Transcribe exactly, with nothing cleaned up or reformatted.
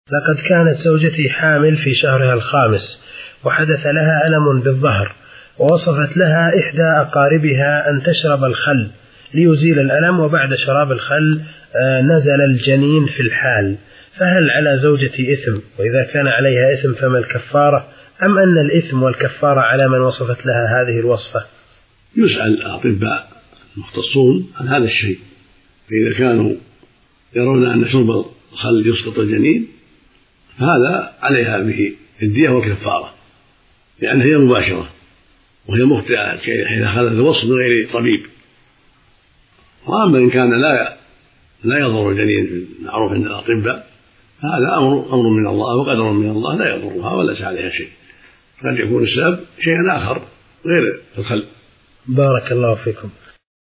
لقد كانت زوجتي حامل في شهرها الخامس وحدث لها ألم بالظهر، ووصفت لها إحدى أقاربها أن تشرب الخل ليزيل الألم، وبعد شراب الخل نزل الجنين في الحال، فهل على زوجتي إثم؟ وإذا كان عليها إثم فما الكفارة؟ أم أن الإثم والكفارة على من وصفت لها هذه الوصفة؟ يسأل الأطباء المختصون عن هذا الشيء، فإذا كانوا يرون أن شرب الخل يسقط الجنين فهذا عليها به الدية والكفارة، لأنها هي مباشرة وهي مخطئة حيث أخذت الوصف من غير طبيب. وأما إن كان لا لا يضر الجنين معروف عند الأطباء فهذا أمر أمر من الله وقدر من الله لا يضرها ولا ليس عليها شيء، قد يكون السبب شيئا آخر غير الخل. بارك الله فيكم.